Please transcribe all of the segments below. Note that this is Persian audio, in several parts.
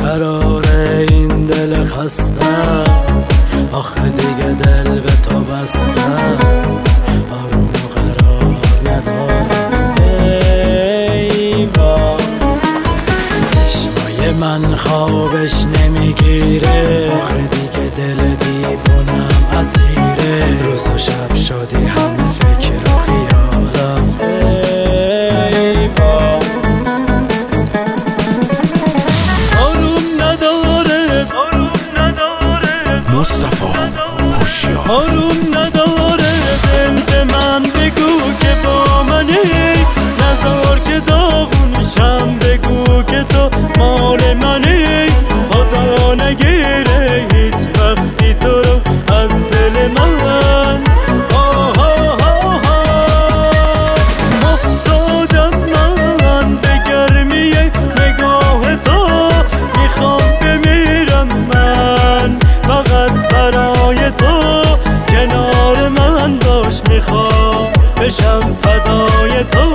قرار این دل خستم، آخه دیگه دل به تو بستم، آروم و قرار ندارم. ای وای چشمای من خوابش نمیگیره، آخه دیگه دل دیوونم اسیره، روز و شب شدی هم فکر و خیالم. ای وای مصطفی هوشیار آروم نداره دل به من بگو که با منی، نذار که داغونشم، بگو که تو مال منی، خدا نگیره هیچ وقتی تو رو از دل من. محتاجم من به گرمی نگاه تو، میخوام بمیرم من فقط برای تو، کنار من باش، میخوام بشم فدای تو.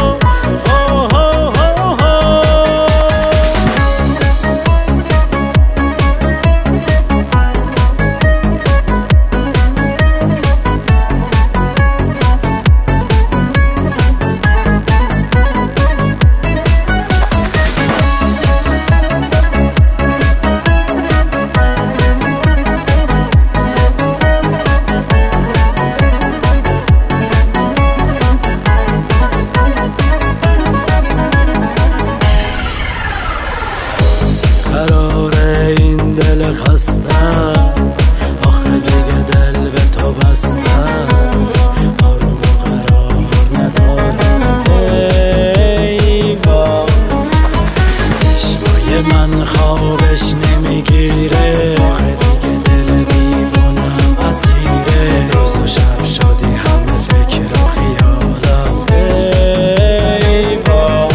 قرار این دل خستم، آخه دیگه دل به تو بستم، آروم و قرار ندارم. ای وای چشمای من خوابش نمیگیره، آخه دیگه دل دیوونم اسیره، روز و شب شدی هم فکر و خیالم. ای وای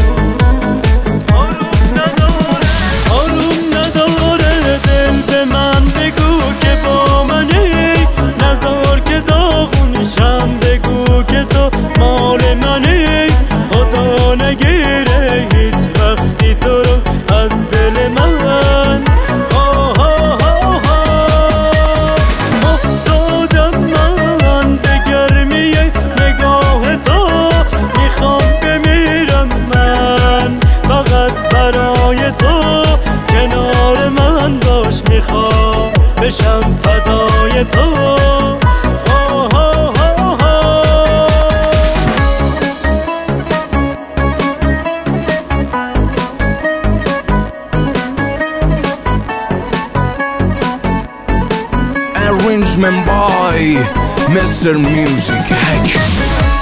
بگو که تو مال منی، خدا نگیره هیچ وقتی تو رو از دل من. محتاجم من به گرمی نگاه تو، میخوام بمیرم من فقط برای تو، کنار من باش، میخوام بشم فدای تو. Arrangement by Mr. Music Hack.